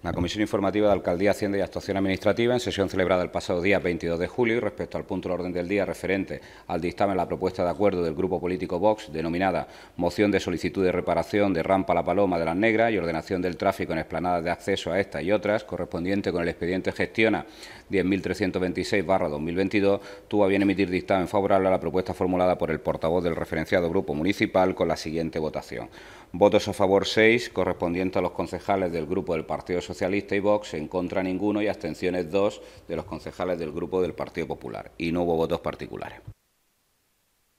La Comisión Informativa de Alcaldía, Hacienda y Actuación Administrativa, en sesión celebrada el pasado día 22 de julio, y respecto al punto del orden del día referente al dictamen la propuesta de acuerdo del Grupo Político Vox, denominada Moción de solicitud de reparación de Rampa La Paloma de las Negras y ordenación del tráfico en explanadas de acceso a esta y otras, correspondiente con el expediente Gestiona 10.326/2022, tuvo a bien emitir dictamen favorable a la propuesta formulada por el portavoz del referenciado Grupo Municipal con la siguiente votación. Votos a favor 6, correspondiente a los concejales del Grupo del Partido Socialista y Vox, en contra ninguno y abstenciones 2 de los concejales del Grupo del Partido Popular. Y no hubo votos particulares.